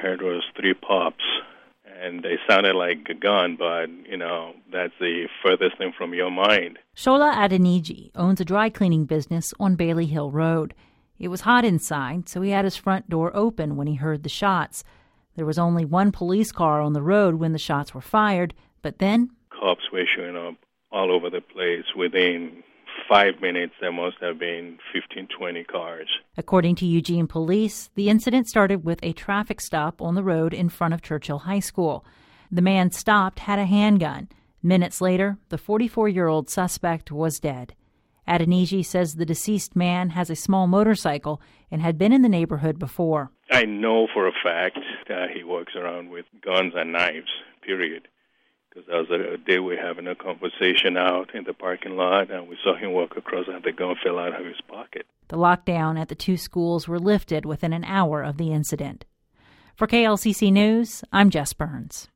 heard was 3 pops. And they sounded like a gun, but, that's the furthest thing from your mind. Shola Adeniji owns a dry cleaning business on Bailey Hill Road. It was hot inside, so he had his front door open when he heard the shots. There was only one police car on the road when the shots were fired, but then cops were showing up all over the place. Within 5 minutes, there must have been 15, 20 cars. According to Eugene police, the incident started with a traffic stop on the road in front of Churchill High School. The man stopped had a handgun. Minutes later, the 44-year-old suspect was dead. Adeniji says the deceased man has a small motorcycle and had been in the neighborhood before. I know for a fact that he walks around with guns and knives, period. Because that was a day we were having a conversation out in the parking lot, and we saw him walk across and the gun fell out of his pocket. The lockdown at the 2 schools were lifted within an hour of the incident. For KLCC News, I'm Jess Burns.